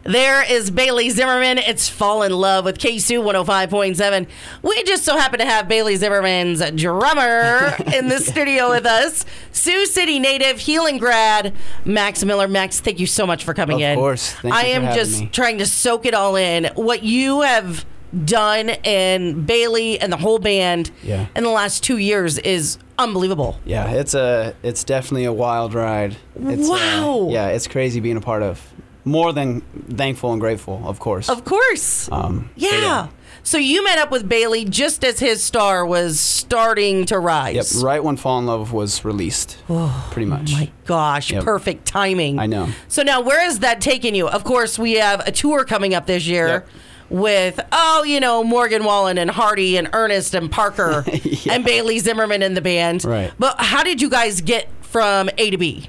There is Bailey Zimmerman. It's Fall in Love with KSU 105.7. We just so happen to have Bailey Zimmerman's drummer in the studio with us. Sioux City native, Healing grad, Max Miller. Max, thank you so much for coming in. Of course. Thank you I for am having just me. trying to soak it all in. What you have done and Bailey and the whole band in the last 2 years is unbelievable. Yeah, it's definitely a wild ride. It's, wow. It's crazy being a part of. More than thankful and grateful, of course. Of course. Yeah. So you met up with Bailey just as his star was starting to rise. Yep, right when Fall in Love was released, pretty much. Oh my gosh, perfect timing. I know. So now where has that taken you? Of course, we have a tour coming up this year with, Morgan Wallen and Hardy and Ernest and Parker and Bailey Zimmerman in the band. Right. But how did you guys get from A to B?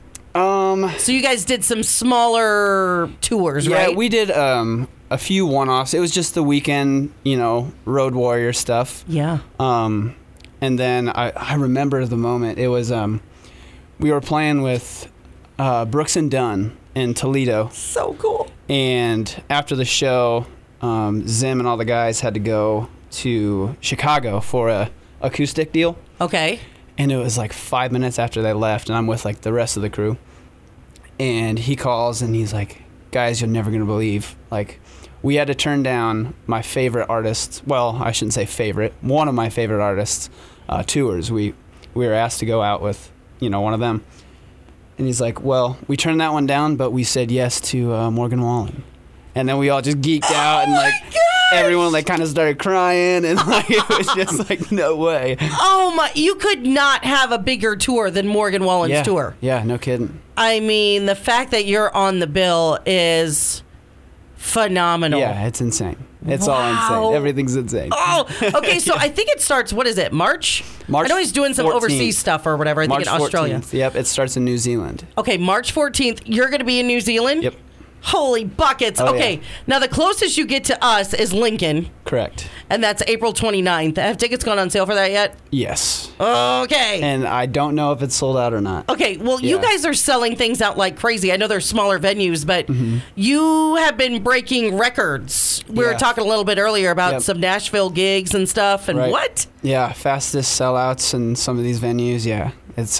So you guys did some smaller tours, right? Yeah, we did a few one-offs. It was just the weekend, Road Warrior stuff. Yeah. And then I remember the moment. It was we were playing with Brooks and Dunn in Toledo. So cool. And after the show, Zim and all the guys had to go to Chicago for a acoustic deal. Okay. And it was like 5 minutes after they left, and I'm with like the rest of the crew. And he calls and he's like, "Guys, you're never gonna believe. Like, we had to turn down my favorite artist. Well, I shouldn't say favorite. One of my favorite artists' tours. We were asked to go out with, one of them." And he's like, "Well, we turned that one down, but we said yes to Morgan Wallen." And then we all just geeked out and like. Everyone like kind of started crying and like it was just like no way. Oh my! You could not have a bigger tour than Morgan Wallen's tour. Yeah, no kidding. I mean, the fact that you're on the bill is phenomenal. Yeah, it's insane. It's all insane. Everything's insane. Oh, okay. So I think it starts. What is it? March. I know he's doing some 14th. overseas stuff or whatever. I think in Australia. 14th. Yep, it starts in New Zealand. Okay, March 14th. You're going to be in New Zealand. Yep. Holy buckets. Oh, okay. yeah. Now, the closest you get to us is Lincoln. Correct. And that's April 29th. Have tickets gone on sale for that yet? Yes. Okay. And I don't know if it's sold out or not. Okay. Well, you guys are selling things out like crazy. I know they're smaller venues, but you have been breaking records. We were talking a little bit earlier about some Nashville gigs and stuff. And what? Yeah. Fastest sellouts in some of these venues. Yeah.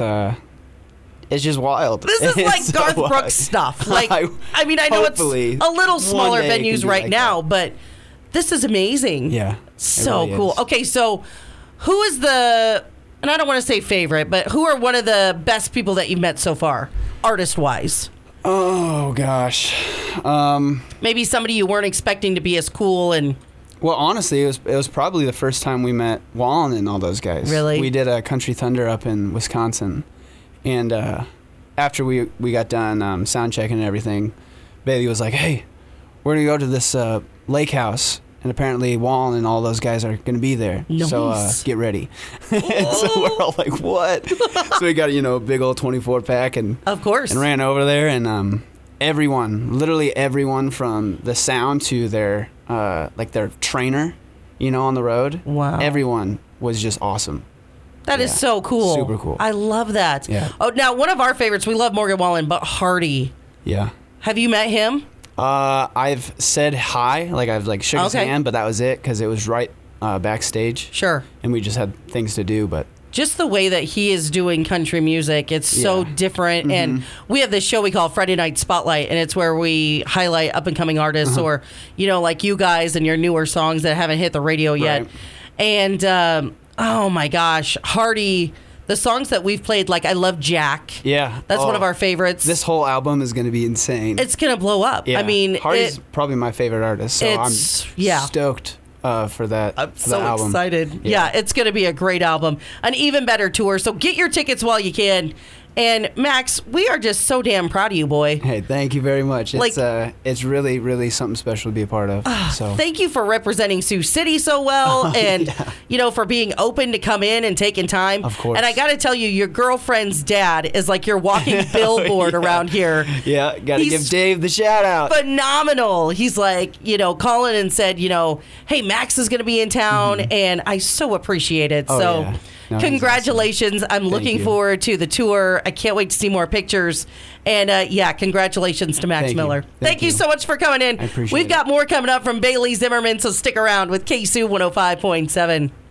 It's just wild. This is like Garth Brooks stuff. Like, I mean, I know it's a little smaller venues right now, but this is amazing. Yeah. So really cool. is. Okay, so who is and I don't want to say favorite, but who are one of the best people that you've met so far, artist-wise? Oh, gosh. Maybe somebody you weren't expecting to be as cool and... Well, honestly, it was probably the first time we met Wallen and all those guys. Really? We did a Country Thunder up in Wisconsin. And after we got done sound checking and everything, Bailey was like, "Hey, we're going to go to this lake house." And apparently Wallen and all those guys are going to be there. Nice. So get ready. So we're all like, what? So we got, a big old 24 pack and of course, and ran over there. And literally everyone from the sound to their trainer, on the road. Wow. Everyone was just awesome. That is so cool. Super cool. I love that. Yeah. Oh, now one of our favorites, we love Morgan Wallen, but Hardy. Yeah. Have you met him? I've said hi, like I've shook his hand, but that was it because it was right backstage. Sure. And we just had things to do, but just the way that he is doing country music, it's so different. And we have this show we call Friday Night Spotlight, and it's where we highlight up and coming artists or, like you guys and your newer songs that haven't hit the radio yet. Right. And, oh my gosh, Hardy, the songs that we've played, like I Love Jack. Yeah. That's one of our favorites. This whole album is going to be insane. It's going to blow up. Yeah. I mean, Hardy's probably my favorite artist, so I'm stoked for that. I'm for so the album. excited. Yeah, it's going to be a great album. An even better tour. So get your tickets while you can. And Max, we are just so damn proud of you, boy. Hey, thank you very much. It's really, really something special to be a part of. So thank you for representing Sioux City so well, and for being open to come in and taking time. Of course. And I got to tell you, your girlfriend's dad is like your walking billboard around here. Yeah, got to give Dave the shout out. Phenomenal. He's like, calling and said, hey, Max is going to be in town, and I so appreciate it. Oh, so. yeah. No, he's Congratulations. I'm looking you. forward to the tour. I can't wait to see more pictures. And yeah, congratulations to Max Thank you. Miller. Thank you you. so much for coming in. I appreciate We've it. got more coming up from Bailey Zimmerman, so stick around with KSU 105.7.